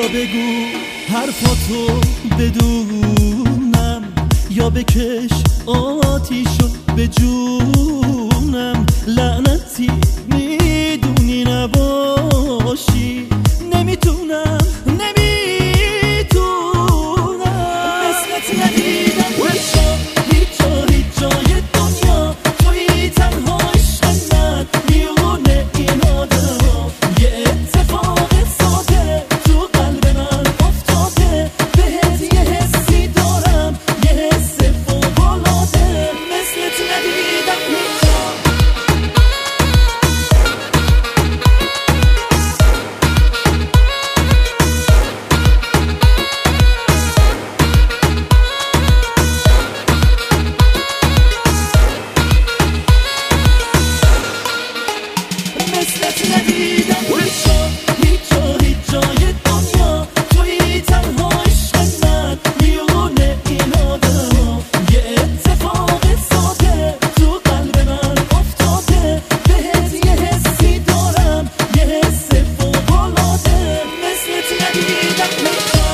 بگو حرفاتو بدونم، یا بکش آتیشو به جونم. لعنتی میدونی نباشی، نمیتونم مثلت ندیدم هیچ جای دنیا. توی تنها عشق من میونه این آدم. یه اتفاق ساده تو قلب من افتاده، بهت یه حسی دارم، یه حس فوق‌العاده. مثلت ندیدم هیچ جا. مثلت ندیدم هیچ جای دنیا. توی تنها عشق من میونه این آدم. یه اتفاق ساده تو قلب من افتاده، بهت یه حسی دارم، یه حس فوق‌العاده. مثلت ندیدم هیچ جا.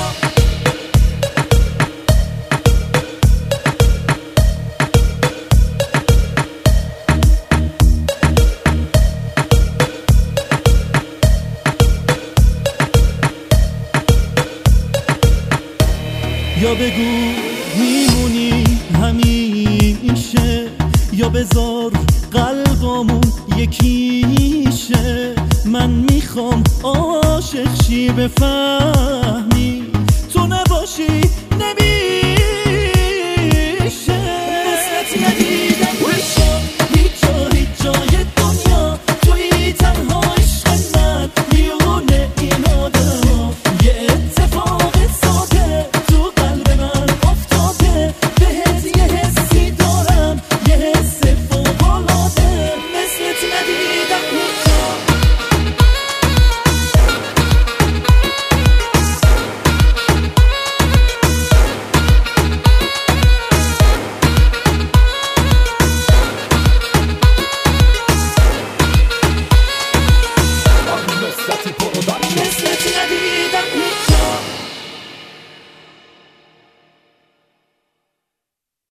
یا بگو میمونی همیشه، یا بذار قلبمون یکیشه. من میخوام عاشق شی بفهمی، تو نباشی